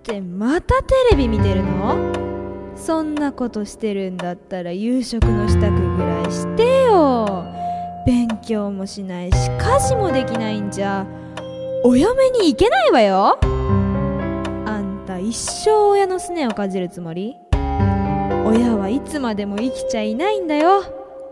ってまたテレビ見てるの？そんなことしてるんだったら夕食の支度ぐらいしてよ。勉強もしないし家事もできないんじゃお嫁に行けないわよ。あんた一生親のすねをかじるつもり？親はいつまでも生きちゃいないんだよ。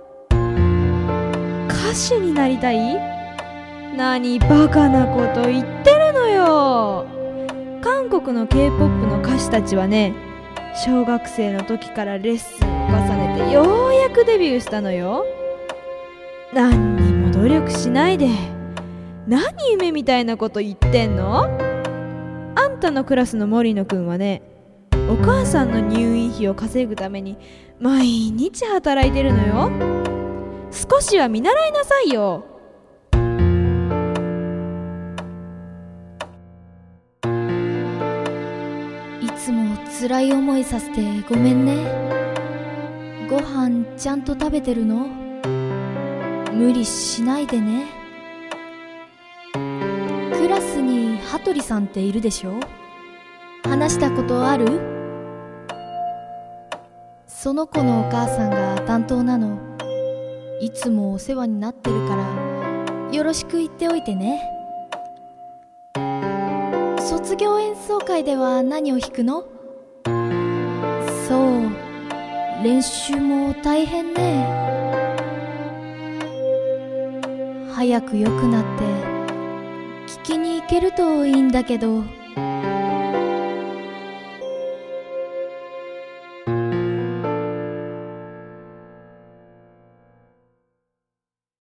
歌手になりたい？何バカなこと言ってるのよ。韓国の K-POP の歌手たちはね、小学生の時からレッスンを重ねてようやくデビューしたのよ。何にも努力しないで何夢みたいなこと言ってんの？あんたのクラスの森野くんはね、お母さんの入院費を稼ぐために毎日働いてるのよ。少しは見習いなさいよ。 いつも辛い思いさせてごめんね。ご飯ちゃんと食べてるの？無理しないでね。クラスに羽鳥さんっているでしょ？話したことある？その子のお母さんが担当なの。いつもお世話になってるからよろしく言っておいてね。卒業演奏会では何を弾くの？そう、練習も大変ね。早く良くなって聞きに行けるといいんだけど。